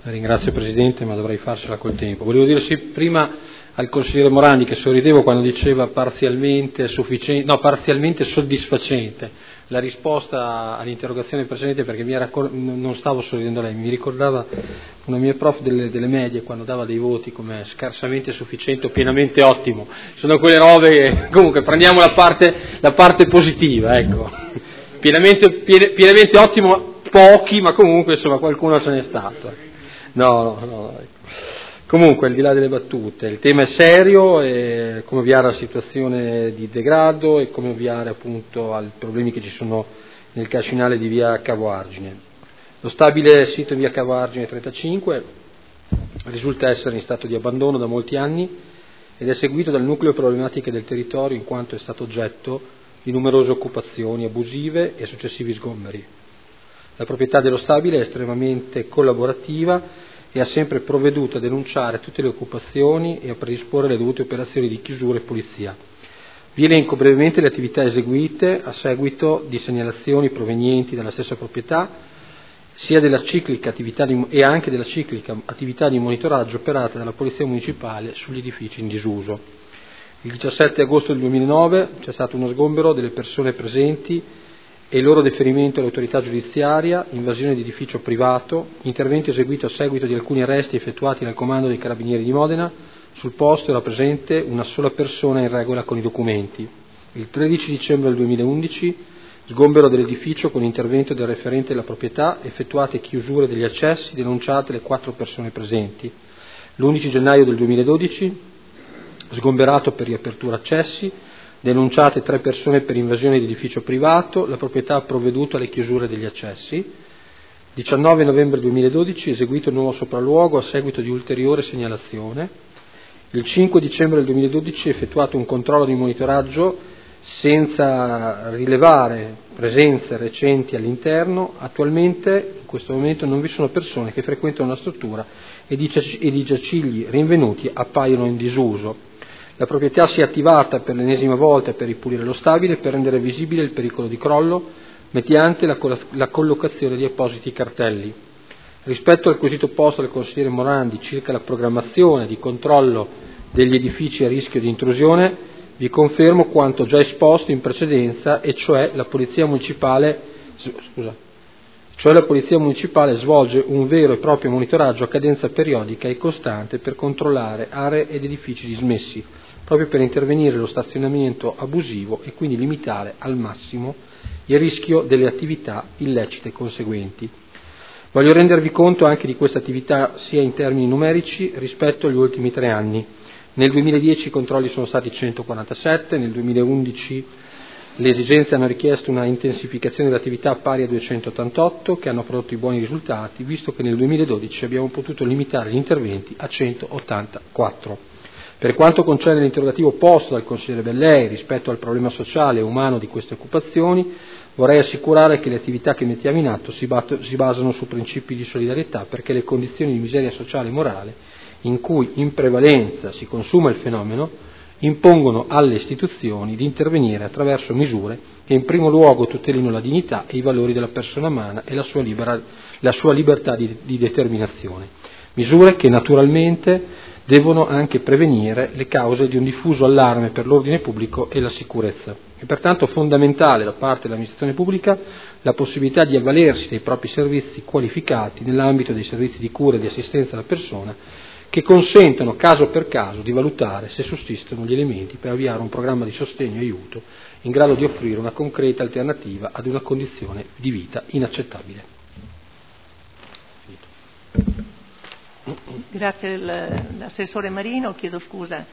Ringrazio Presidente, ma dovrei farsela col tempo. Volevo dire sì prima al consigliere Morandi che sorridevo quando diceva parzialmente soddisfacente la risposta all'interrogazione precedente, perché non stavo sorridendo a lei, mi ricordava una mia prof delle medie quando dava dei voti come scarsamente sufficiente o pienamente ottimo. Sono quelle robe che comunque prendiamo la parte positiva, ecco. Pienamente ottimo pochi, ma comunque insomma qualcuno ce n'è stato. No. Comunque, al di là delle battute, il tema è serio, e come ovviare alla situazione di degrado e come ovviare appunto ai problemi che ci sono nel cascinale di via Cavo Argine. Lo stabile sito in via Cavo Argine 35 risulta essere in stato di abbandono da molti anni ed è seguito dal nucleo problematiche del territorio, in quanto è stato oggetto di numerose occupazioni abusive e successivi sgomberi. La proprietà dello stabile è estremamente collaborativa e ha sempre provveduto a denunciare tutte le occupazioni e a predisporre le dovute operazioni di chiusura e pulizia. Vi elenco brevemente le attività eseguite a seguito di segnalazioni provenienti dalla stessa proprietà, sia della ciclica attività e anche della ciclica attività di monitoraggio operata dalla Polizia Municipale sugli edifici in disuso. Il 17 agosto del 2009 c'è stato uno sgombero delle persone presenti e il loro deferimento all'autorità giudiziaria, invasione di edificio privato, intervento eseguito a seguito di alcuni arresti effettuati dal comando dei Carabinieri di Modena. Sul posto era presente una sola persona in regola con i documenti. Il 13 dicembre del 2011, sgombero dell'edificio con intervento del referente della proprietà, effettuate chiusure degli accessi, denunciate le 4 persone presenti. L'11 gennaio del 2012, sgomberato per riapertura accessi, denunciate 3 persone per invasione di edificio privato, la proprietà ha provveduto alle chiusure degli accessi. 19 novembre 2012, eseguito il nuovo sopralluogo a seguito di ulteriore segnalazione. Il 5 dicembre del 2012 effettuato un controllo di monitoraggio senza rilevare presenze recenti all'interno. Attualmente, in questo momento, non vi sono persone che frequentano la struttura ed i giacigli rinvenuti appaiono in disuso. La proprietà si è attivata per l'ennesima volta per ripulire lo stabile e per rendere visibile il pericolo di crollo mediante la collocazione di appositi cartelli. Rispetto al quesito posto dal consigliere Morandi circa la programmazione di controllo degli edifici a rischio di intrusione, vi confermo quanto già esposto in precedenza, e cioè la Polizia Municipale svolge un vero e proprio monitoraggio a cadenza periodica e costante per controllare aree ed edifici dismessi, proprio per intervenire lo stazionamento abusivo e quindi limitare al massimo il rischio delle attività illecite conseguenti. Voglio rendervi conto anche di questa attività sia in termini numerici rispetto agli ultimi 3 anni. Nel 2010 i controlli sono stati 147, nel 2011 le esigenze hanno richiesto una intensificazione dell'attività pari a 288, che hanno prodotto i buoni risultati, visto che nel 2012 abbiamo potuto limitare gli interventi a 184. Per quanto concerne l'interrogativo posto dal consigliere Bellei rispetto al problema sociale e umano di queste occupazioni, vorrei assicurare che le attività che mettiamo in atto si basano su principi di solidarietà, perché le condizioni di miseria sociale e morale in cui in prevalenza si consuma il fenomeno impongono alle istituzioni di intervenire attraverso misure che in primo luogo tutelino la dignità e i valori della persona umana e la sua libertà di determinazione. Misure che naturalmente devono anche prevenire le cause di un diffuso allarme per l'ordine pubblico e la sicurezza. È pertanto fondamentale da parte dell'amministrazione pubblica la possibilità di avvalersi dei propri servizi qualificati nell'ambito dei servizi di cura e di assistenza alla persona, che consentono caso per caso di valutare se sussistono gli elementi per avviare un programma di sostegno e aiuto in grado di offrire una concreta alternativa ad una condizione di vita inaccettabile. Grazie all'assessore Marino, chiedo scusa